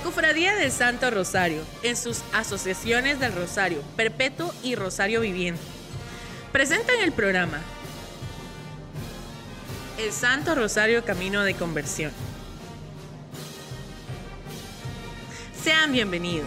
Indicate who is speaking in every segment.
Speaker 1: Cofradía del Santo Rosario, en sus asociaciones del Rosario Perpetuo y Rosario Viviente, presentan el programa El Santo Rosario Camino de Conversión. Sean bienvenidos.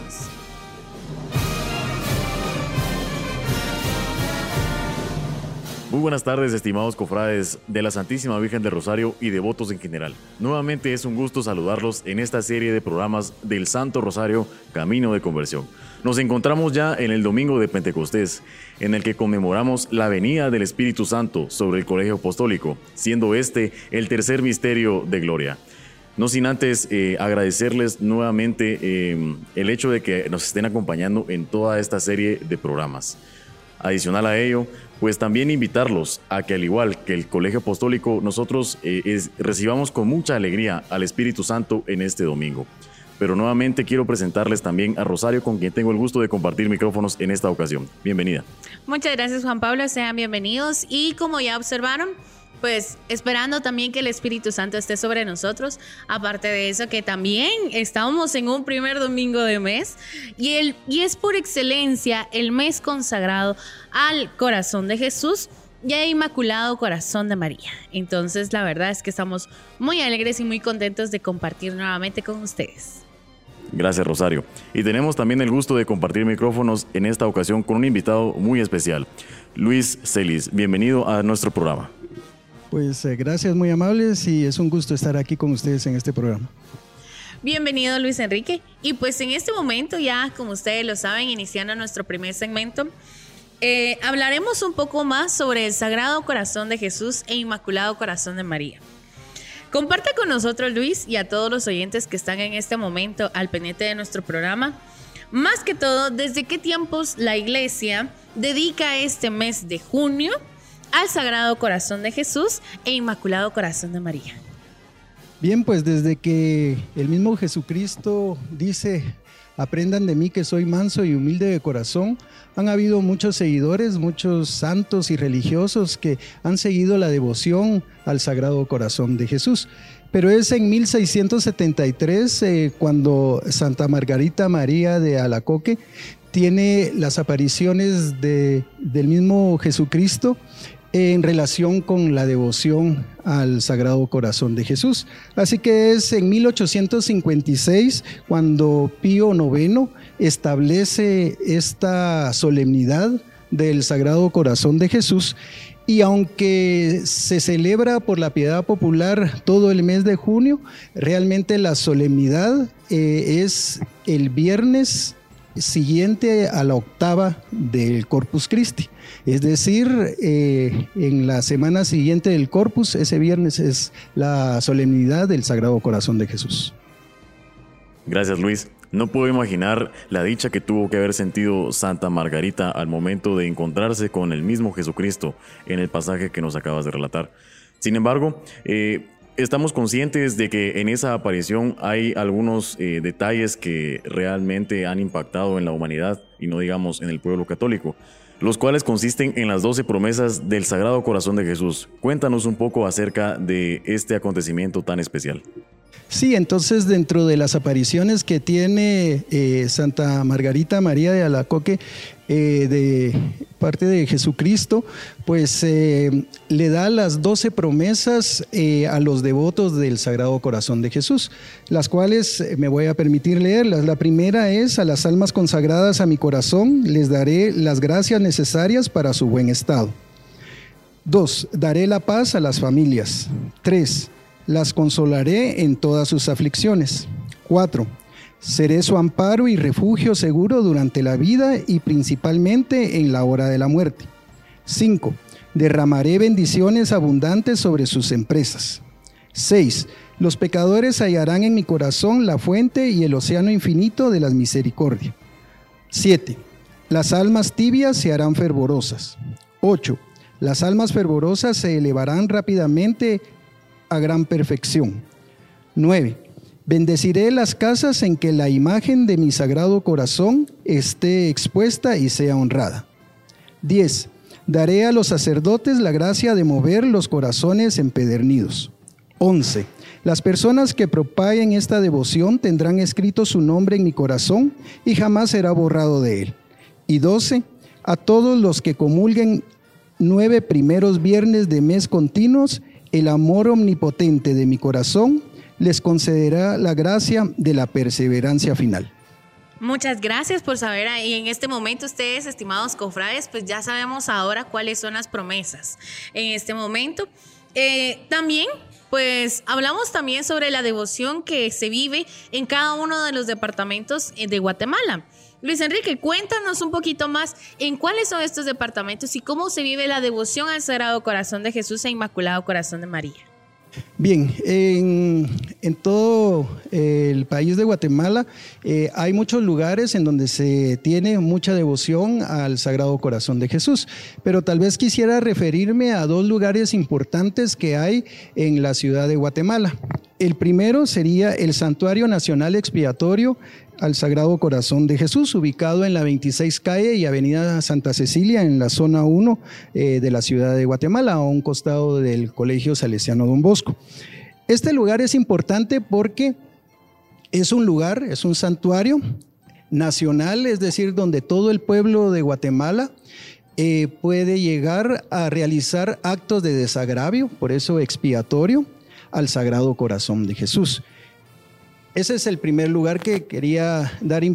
Speaker 2: Muy buenas tardes, estimados cofrades de la Santísima Virgen del Rosario y devotos en general. Nuevamente es un gusto saludarlos en esta serie de programas del Santo Rosario Camino de Conversión. Nos encontramos ya en el Domingo de Pentecostés, en el que conmemoramos la venida del Espíritu Santo sobre el Colegio Apostólico, siendo este el tercer misterio de gloria. No sin antes agradecerles nuevamente el hecho de que nos estén acompañando en toda esta serie de programas. Adicional a ello, pues también invitarlos a que, al igual que el Colegio Apostólico, nosotros recibamos con mucha alegría al Espíritu Santo en este domingo. Pero nuevamente quiero presentarles también a Rosario, con quien tengo el gusto de compartir micrófonos en esta ocasión. Bienvenida.
Speaker 3: Muchas gracias, Juan Pablo, sean bienvenidos. Y como ya observaron, pues esperando también que el Espíritu Santo esté sobre nosotros. Aparte de eso, que también estamos en un primer domingo de mes y es por excelencia el mes consagrado al corazón de Jesús y al Inmaculado Corazón de María. Entonces, la verdad es que estamos muy alegres y muy contentos de compartir nuevamente con ustedes.
Speaker 2: Gracias, Rosario. Y tenemos también el gusto de compartir micrófonos en esta ocasión con un invitado muy especial, Luis Celis. Bienvenido a nuestro programa.
Speaker 4: Pues gracias, muy amables, y es un gusto estar aquí con ustedes en este programa.
Speaker 3: Bienvenido, Luis Enrique. Y pues en este momento ya, como ustedes lo saben, iniciando nuestro primer segmento, hablaremos un poco más sobre el Sagrado Corazón de Jesús e Inmaculado Corazón de María. Comparte con nosotros, Luis, y a todos los oyentes que están en este momento al pendiente de nuestro programa, más que todo, ¿desde qué tiempos la Iglesia dedica este mes de junio al Sagrado Corazón de Jesús e Inmaculado Corazón de María?
Speaker 4: Bien, pues desde que el mismo Jesucristo dice: aprendan de mí que soy manso y humilde de corazón, han habido muchos seguidores, muchos santos y religiosos que han seguido la devoción al Sagrado Corazón de Jesús. Pero es en 1673 cuando Santa Margarita María de Alacoque tiene las apariciones del mismo Jesucristo en relación con la devoción al Sagrado Corazón de Jesús. Así que es en 1856 cuando Pío IX establece esta solemnidad del Sagrado Corazón de Jesús, y aunque se celebra por la piedad popular todo el mes de junio, realmente la solemnidad es el viernes siguiente a la octava del Corpus Christi. Es decir, en la semana siguiente del Corpus, ese viernes es la solemnidad del Sagrado Corazón de Jesús.
Speaker 2: Gracias, Luis. No puedo imaginar la dicha que tuvo que haber sentido Santa Margarita al momento de encontrarse con el mismo Jesucristo en el pasaje que nos acabas de relatar. Sin embargo, estamos conscientes de que en esa aparición hay algunos detalles que realmente han impactado en la humanidad, y no digamos en el pueblo católico, los cuales consisten en las 12 promesas del Sagrado Corazón de Jesús. Cuéntanos un poco acerca de este acontecimiento tan especial.
Speaker 4: Sí, entonces dentro de las apariciones que tiene Santa Margarita María de Alacoque de parte de Jesucristo, pues le da las 12 promesas a los devotos del Sagrado Corazón de Jesús, las cuales me voy a permitir leerlas. La primera es: a las almas consagradas a mi corazón les daré las gracias necesarias para su buen estado. 2. Daré la paz a las familias. 3. Las consolaré en todas sus aflicciones. 4. Seré su amparo y refugio seguro durante la vida y principalmente en la hora de la muerte. 5. Derramaré bendiciones abundantes sobre sus empresas. 6. Los pecadores hallarán en mi corazón la fuente y el océano infinito de las misericordias. 7. Las almas tibias se harán fervorosas. 8. Las almas fervorosas se elevarán rápidamente a gran perfección. 9. Bendeciré las casas en que la imagen de mi Sagrado Corazón esté expuesta y sea honrada. 10. Daré a los sacerdotes la gracia de mover los corazones empedernidos. 11. Las personas que propaguen esta devoción tendrán escrito su nombre en mi corazón y jamás será borrado de él. Y 12. A todos los que comulguen 9 primeros viernes de mes continuos, el amor omnipotente de mi corazón les concederá la gracia de la perseverancia final.
Speaker 3: Muchas gracias por saber. Y en este momento ustedes, estimados cofrades, pues ya sabemos ahora cuáles son las promesas en este momento. También pues hablamos también sobre la devoción que se vive en cada uno de los departamentos de Guatemala. Luis Enrique, cuéntanos un poquito más en cuáles son estos departamentos y cómo se vive la devoción al Sagrado Corazón de Jesús e Inmaculado Corazón de María.
Speaker 4: Bien, en todo el país de Guatemala hay muchos lugares en donde se tiene mucha devoción al Sagrado Corazón de Jesús, pero tal vez quisiera referirme a 2 lugares importantes que hay en la ciudad de Guatemala. El primero sería el Santuario Nacional Expiatorio al Sagrado Corazón de Jesús, ubicado en la 26 calle y avenida Santa Cecilia, en la zona 1 de la ciudad de Guatemala, a un costado del Colegio Salesiano Don Bosco. Este lugar es importante porque es un santuario nacional, es decir, donde todo el pueblo de Guatemala puede llegar a realizar actos de desagravio, por eso expiatorio, al Sagrado Corazón de Jesús. Ese es el primer lugar que quería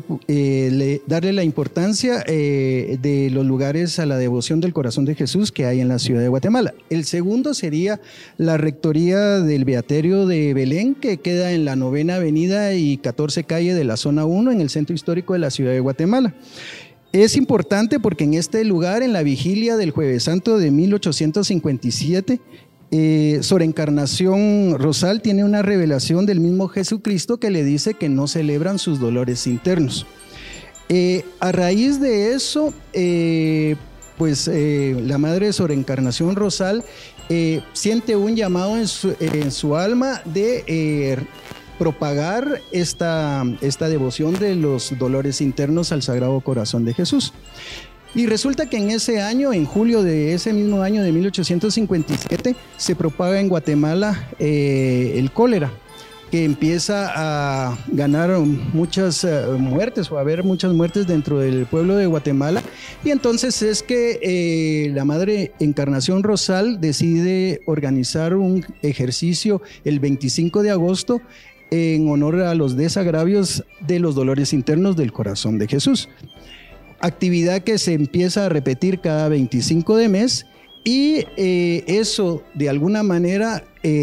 Speaker 4: darle la importancia de los lugares a la devoción del Corazón de Jesús que hay en la ciudad de Guatemala. El segundo sería la Rectoría del Beaterio de Belén, que queda en la 9ª avenida y 14 calle de la zona 1, en el centro histórico de la ciudad de Guatemala. Es importante porque en este lugar, en la vigilia del Jueves Santo de 1857, Sor Encarnación Rosal tiene una revelación del mismo Jesucristo que le dice que no celebran sus dolores internos. A raíz de eso, la Madre Sor Encarnación Rosal siente un llamado en su alma de propagar esta devoción de los dolores internos al Sagrado Corazón de Jesús. Y resulta que en ese año, en julio de ese mismo año de 1857, se propaga en Guatemala el cólera, que empieza a ganar muchas muertes o a haber muchas muertes dentro del pueblo de Guatemala. Y entonces es que la Madre Encarnación Rosal decide organizar un ejercicio el 25 de agosto en honor a los desagravios de los dolores internos del Corazón de Jesús. Actividad que se empieza a repetir cada 25 de mes y eso de alguna manera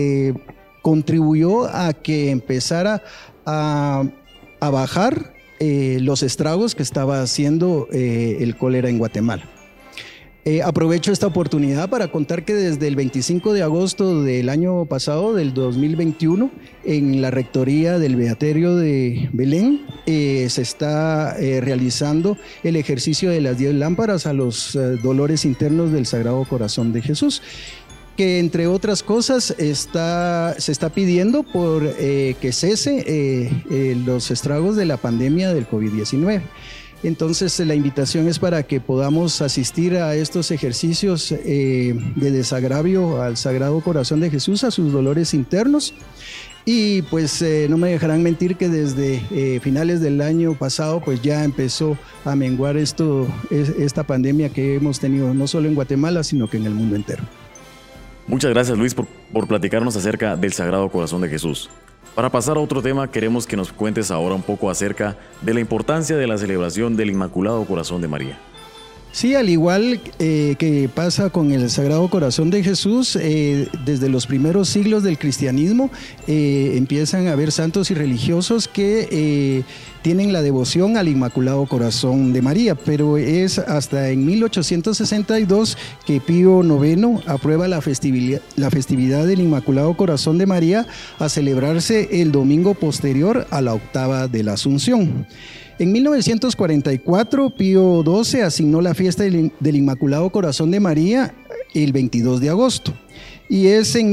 Speaker 4: contribuyó a que empezara a bajar los estragos que estaba haciendo el cólera en Guatemala. Aprovecho esta oportunidad para contar que desde el 25 de agosto del año pasado, del 2021, en la Rectoría del Beaterio de Belén, se está realizando el ejercicio de las 10 lámparas a los dolores internos del Sagrado Corazón de Jesús, que entre otras cosas se está pidiendo por que cese los estragos de la pandemia del COVID-19. Entonces la invitación es para que podamos asistir a estos ejercicios de desagravio al Sagrado Corazón de Jesús, a sus dolores internos. Y pues no me dejarán mentir que desde finales del año pasado pues ya empezó a menguar esta pandemia que hemos tenido no solo en Guatemala, sino que en el mundo entero.
Speaker 2: Muchas gracias, Luis, por platicarnos acerca del Sagrado Corazón de Jesús. Para pasar a otro tema, queremos que nos cuentes ahora un poco acerca de la importancia de la celebración del Inmaculado Corazón de María.
Speaker 4: Sí, al igual que pasa con el Sagrado Corazón de Jesús, desde los primeros siglos del cristianismo empiezan a haber santos y religiosos que tienen la devoción al Inmaculado Corazón de María, pero es hasta en 1862 que Pío IX aprueba la festividad del Inmaculado Corazón de María a celebrarse el domingo posterior a la octava de la Asunción. En 1944, Pío XII asignó la fiesta del Inmaculado Corazón de María el 22 de agosto. Y es en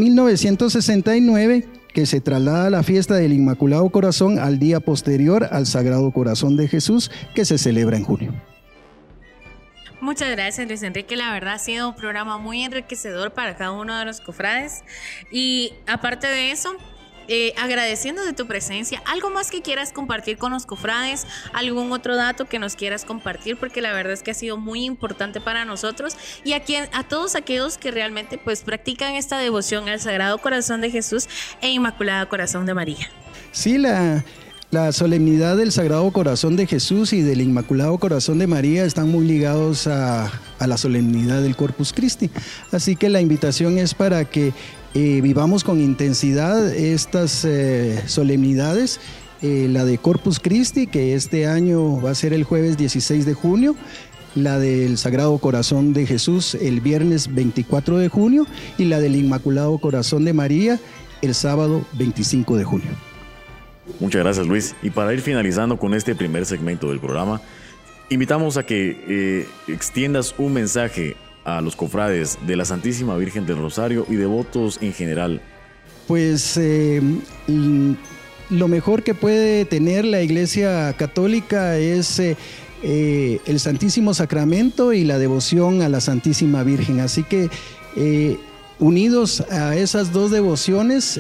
Speaker 4: 1969 que se traslada la fiesta del Inmaculado Corazón al día posterior al Sagrado Corazón de Jesús, que se celebra en junio.
Speaker 3: Muchas gracias, Luis Enrique. La verdad ha sido un programa muy enriquecedor para cada uno de los cofrades. Y aparte de eso, agradeciendo de tu presencia, ¿algo más que quieras compartir con los cofrades? ¿Algún otro dato que nos quieras compartir? Porque la verdad es que ha sido muy importante para nosotros y a todos aquellos que realmente pues practican esta devoción al Sagrado Corazón de Jesús e Inmaculado Corazón de María.
Speaker 4: Sí, la solemnidad del Sagrado Corazón de Jesús y del Inmaculado Corazón de María están muy ligados a la solemnidad del Corpus Christi. Así que la invitación es para que vivamos con intensidad estas solemnidades. La de Corpus Christi, que este año va a ser el jueves 16 de junio. La del Sagrado Corazón de Jesús el viernes 24 de junio. Y la del Inmaculado Corazón de María el sábado 25 de junio.
Speaker 2: Muchas gracias, Luis. Y para ir finalizando con este primer segmento del programa, invitamos a que extiendas un mensaje a los cofrades de la Santísima Virgen del Rosario y devotos en general.
Speaker 4: Pues lo mejor que puede tener la Iglesia Católica es el Santísimo Sacramento y la devoción a la Santísima Virgen. Así que unidos a esas dos devociones,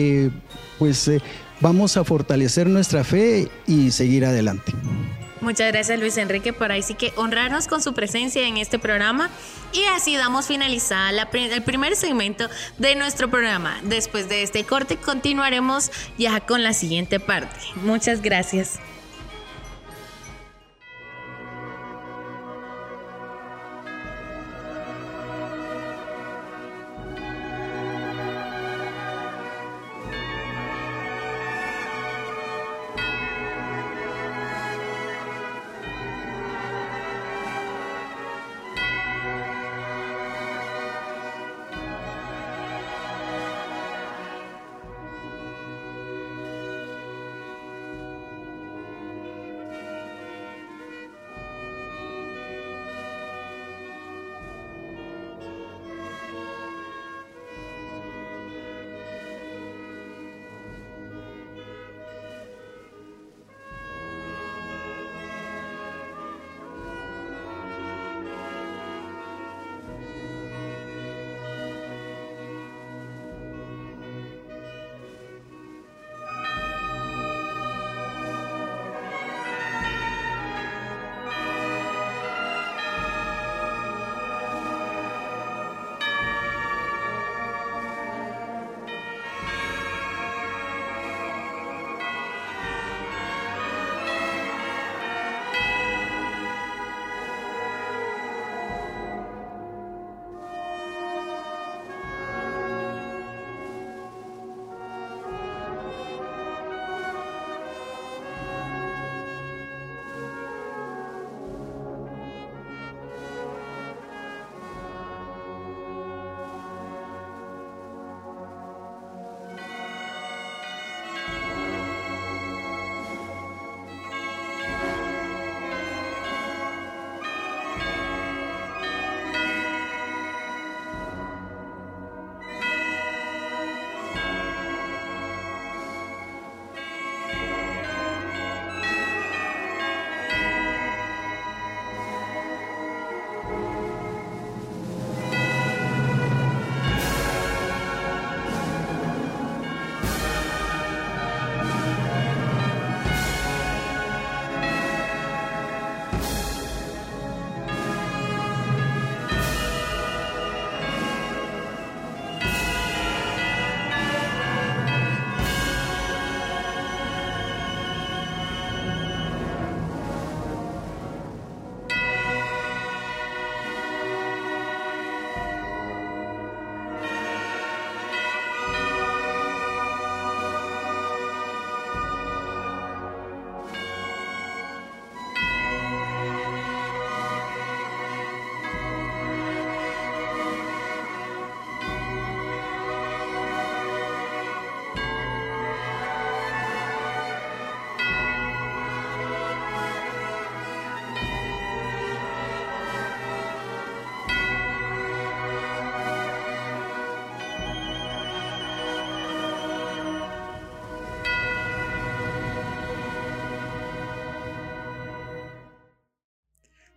Speaker 4: vamos a fortalecer nuestra fe y seguir adelante.
Speaker 3: Muchas gracias, Luis Enrique, por ahí sí que honrarnos con su presencia en este programa. Y así damos finalizada el primer segmento de nuestro programa. Después de este corte continuaremos ya con la siguiente parte. Muchas gracias.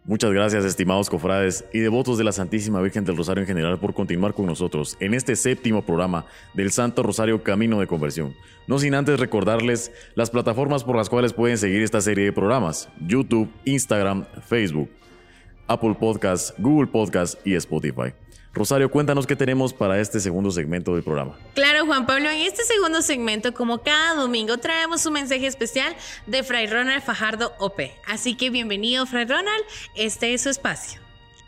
Speaker 2: Muchas gracias, estimados cofrades y devotos de la Santísima Virgen del Rosario en general, por continuar con nosotros en este 7º programa del Santo Rosario Camino de Conversión. No sin antes recordarles las plataformas por las cuales pueden seguir esta serie de programas: YouTube, Instagram, Facebook, Apple Podcasts, Google Podcasts y Spotify. Rosario, cuéntanos qué tenemos para este segundo segmento del programa.
Speaker 3: Claro, Juan Pablo, en este segundo segmento, como cada domingo, traemos un mensaje especial de Fray Ronald Fajardo OP. Así que bienvenido, Fray Ronald, este es su espacio.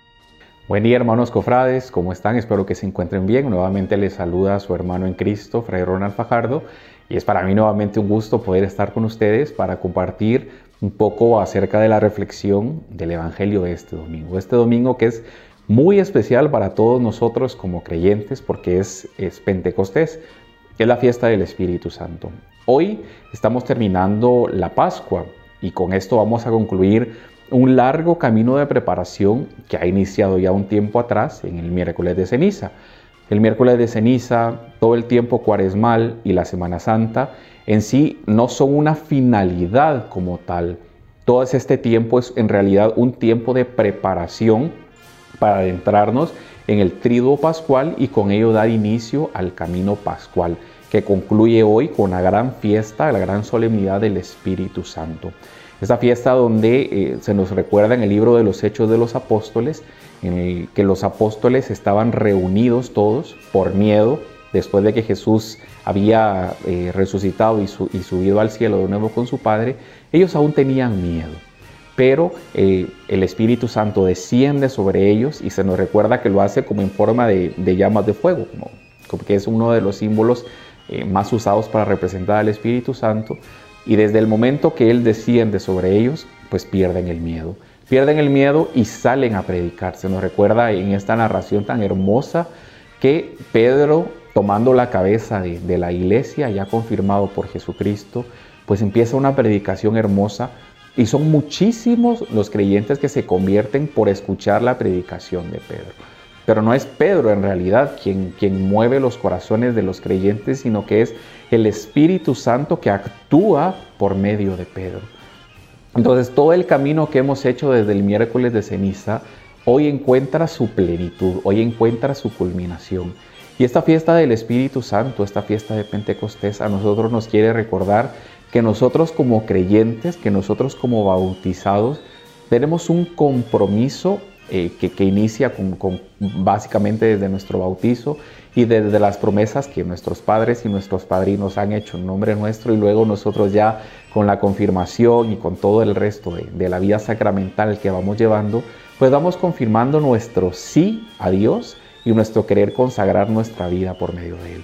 Speaker 5: Buen día, hermanos cofrades, ¿cómo están? Espero que se encuentren bien. Nuevamente les saluda a su hermano en Cristo, Fray Ronald Fajardo, y es para mí nuevamente un gusto poder estar con ustedes para compartir un poco acerca de la reflexión del Evangelio de este domingo. Este domingo que es muy especial para todos nosotros como creyentes, porque es Pentecostés, que es la fiesta del Espíritu Santo. Hoy estamos terminando la Pascua y con esto vamos a concluir un largo camino de preparación que ha iniciado ya un tiempo atrás en el miércoles de ceniza. El miércoles de ceniza, todo el tiempo cuaresmal y la Semana Santa en sí no son una finalidad como tal. Todo este tiempo es en realidad un tiempo de preparación para adentrarnos en el Tríduo Pascual y con ello dar inicio al camino pascual, que concluye hoy con la gran fiesta, la gran solemnidad del Espíritu Santo. Esta fiesta donde se nos recuerda en el libro de los Hechos de los Apóstoles, en el que los apóstoles estaban reunidos todos por miedo, después de que Jesús había resucitado y subido al cielo de nuevo con su Padre. Ellos aún tenían miedo. Pero el Espíritu Santo desciende sobre ellos y se nos recuerda que lo hace como en forma de llamas de fuego, como que es uno de los símbolos más usados para representar al Espíritu Santo. Y desde el momento que Él desciende sobre ellos, pues pierden el miedo. Pierden el miedo y salen a predicar. Se nos recuerda en esta narración tan hermosa que Pedro, tomando la cabeza de la iglesia, ya confirmado por Jesucristo, pues empieza una predicación hermosa. Y son muchísimos los creyentes que se convierten por escuchar la predicación de Pedro. Pero no es Pedro en realidad quien mueve los corazones de los creyentes, sino que es el Espíritu Santo que actúa por medio de Pedro. Entonces todo el camino que hemos hecho desde el miércoles de ceniza hoy encuentra su plenitud, hoy encuentra su culminación. Y esta fiesta del Espíritu Santo, esta fiesta de Pentecostés, a nosotros nos quiere recordar que nosotros como creyentes, que nosotros como bautizados, tenemos un compromiso que inicia básicamente desde nuestro bautizo y desde las promesas que nuestros padres y nuestros padrinos han hecho en nombre nuestro, y luego nosotros ya con la confirmación y con todo el resto de la vida sacramental que vamos llevando, pues vamos confirmando nuestro sí a Dios y nuestro querer consagrar nuestra vida por medio de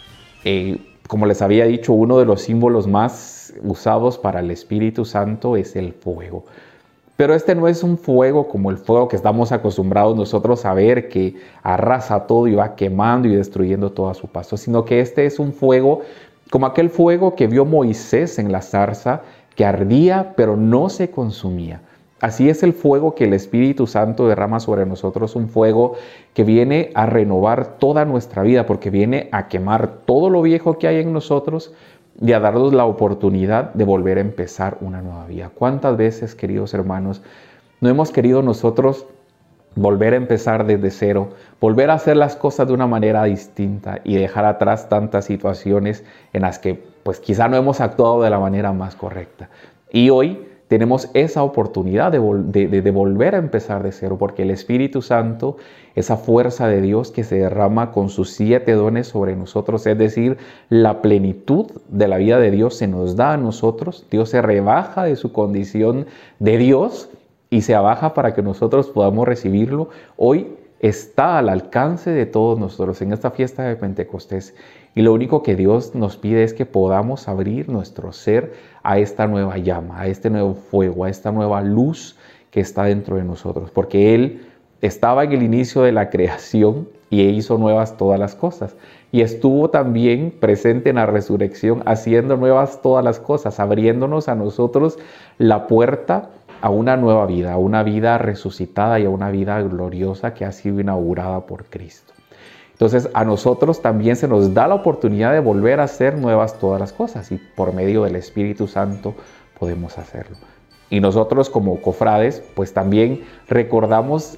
Speaker 5: Él. Como les había dicho, uno de los símbolos más usados para el Espíritu Santo es el fuego. Pero este no es un fuego como el fuego que estamos acostumbrados nosotros a ver, que arrasa todo y va quemando y destruyendo todo a su paso, sino que este es un fuego como aquel fuego que vio Moisés en la zarza, que ardía pero no se consumía. Así es el fuego que el Espíritu Santo derrama sobre nosotros, un fuego que viene a renovar toda nuestra vida, porque viene a quemar todo lo viejo que hay en nosotros y a darnos la oportunidad de volver a empezar una nueva vida. ¿Cuántas veces, queridos hermanos, no hemos querido nosotros volver a empezar desde cero, volver a hacer las cosas de una manera distinta y dejar atrás tantas situaciones en las que pues quizá no hemos actuado de la manera más correcta? Y hoy tenemos esa oportunidad de volver a empezar de cero, porque el Espíritu Santo, esa fuerza de Dios que se derrama con sus 7 dones sobre nosotros, es decir, la plenitud de la vida de Dios se nos da a nosotros. Dios se rebaja de su condición de Dios y se abaja para que nosotros podamos recibirlo. Hoy está al alcance de todos nosotros en esta fiesta de Pentecostés. Y lo único que Dios nos pide es que podamos abrir nuestro ser a esta nueva llama, a este nuevo fuego, a esta nueva luz que está dentro de nosotros. Porque Él estaba en el inicio de la creación y hizo nuevas todas las cosas. Y estuvo también presente en la resurrección, haciendo nuevas todas las cosas, abriéndonos a nosotros la puerta a una nueva vida, a una vida resucitada y a una vida gloriosa que ha sido inaugurada por Cristo. Entonces a nosotros también se nos da la oportunidad de volver a hacer nuevas todas las cosas y por medio del Espíritu Santo podemos hacerlo. Y nosotros como cofrades, pues también recordamos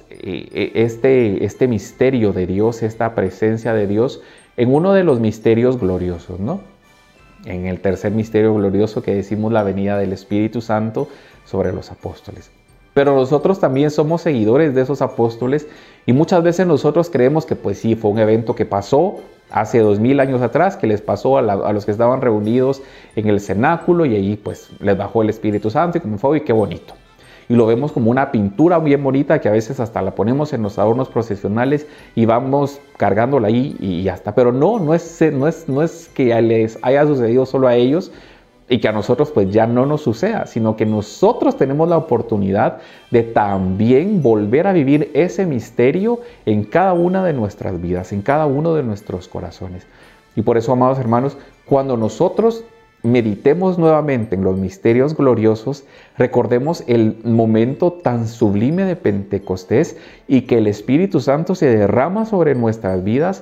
Speaker 5: este misterio de Dios, esta presencia de Dios en uno de los misterios gloriosos, ¿no? En el tercer misterio glorioso que decimos la venida del Espíritu Santo sobre los apóstoles. Pero nosotros también somos seguidores de esos apóstoles y muchas veces nosotros creemos que pues sí, fue un evento que pasó hace 2000 años atrás, que les pasó a los que estaban reunidos en el cenáculo y allí pues les bajó el Espíritu Santo y como fue, y qué bonito. Y lo vemos como una pintura bien bonita que a veces hasta la ponemos en los adornos procesionales y vamos cargándola ahí y ya está. Pero no es que les haya sucedido solo a ellos y que a nosotros pues ya no nos suceda, sino que nosotros tenemos la oportunidad de también volver a vivir ese misterio en cada una de nuestras vidas, en cada uno de nuestros corazones. Y por eso, amados hermanos, cuando nosotros meditemos nuevamente en los misterios gloriosos, recordemos el momento tan sublime de Pentecostés y que el Espíritu Santo se derrama sobre nuestras vidas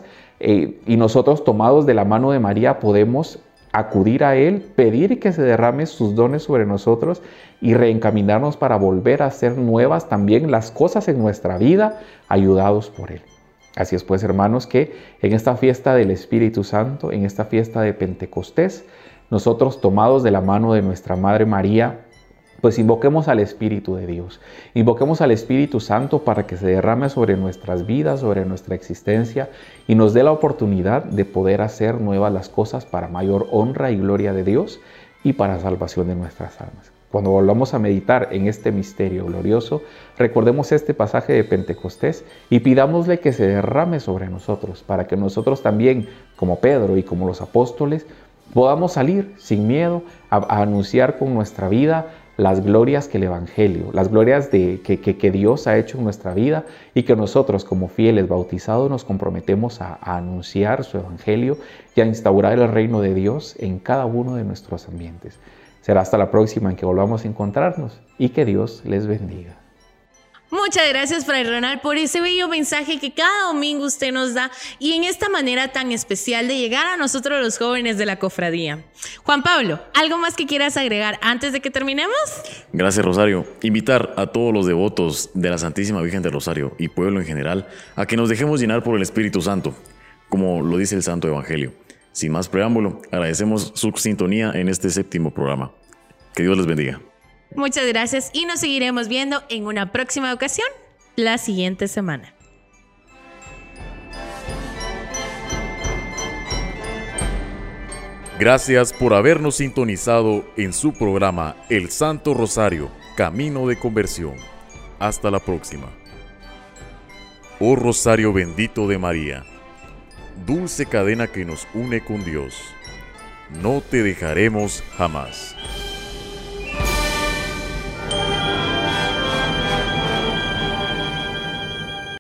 Speaker 5: y nosotros, tomados de la mano de María, podemos acudir a Él, pedir que se derrame sus dones sobre nosotros y reencaminarnos para volver a hacer nuevas también las cosas en nuestra vida, ayudados por Él. Así es pues, hermanos, que en esta fiesta del Espíritu Santo, en esta fiesta de Pentecostés, nosotros, tomados de la mano de nuestra Madre María, pues invoquemos al Espíritu de Dios, invoquemos al Espíritu Santo para que se derrame sobre nuestras vidas, sobre nuestra existencia y nos dé la oportunidad de poder hacer nuevas las cosas para mayor honra y gloria de Dios y para salvación de nuestras almas. Cuando volvamos a meditar en este misterio glorioso, recordemos este pasaje de Pentecostés y pidámosle que se derrame sobre nosotros para que nosotros también, como Pedro y como los apóstoles, podamos salir sin miedo a anunciar con nuestra vida las glorias que el Evangelio, las glorias que Dios ha hecho en nuestra vida y que nosotros como fieles bautizados nos comprometemos a anunciar su Evangelio y a instaurar el reino de Dios en cada uno de nuestros ambientes. Será hasta la próxima en que volvamos a encontrarnos y que Dios les bendiga.
Speaker 3: Muchas gracias, Fray Ronald, por ese bello mensaje que cada domingo usted nos da y en esta manera tan especial de llegar a nosotros los jóvenes de la cofradía. Juan Pablo, ¿algo más que quieras agregar antes de que terminemos?
Speaker 2: Gracias, Rosario. Invitar a todos los devotos de la Santísima Virgen del Rosario y pueblo en general a que nos dejemos llenar por el Espíritu Santo, como lo dice el Santo Evangelio. Sin más preámbulo, agradecemos su sintonía en este séptimo programa. Que Dios les bendiga.
Speaker 3: Muchas gracias y nos seguiremos viendo en una próxima ocasión la siguiente semana.
Speaker 6: Gracias por habernos sintonizado en su programa El Santo Rosario, Camino de Conversión. Hasta la próxima. Oh Rosario bendito de María, dulce cadena que nos une con Dios, no te dejaremos jamás.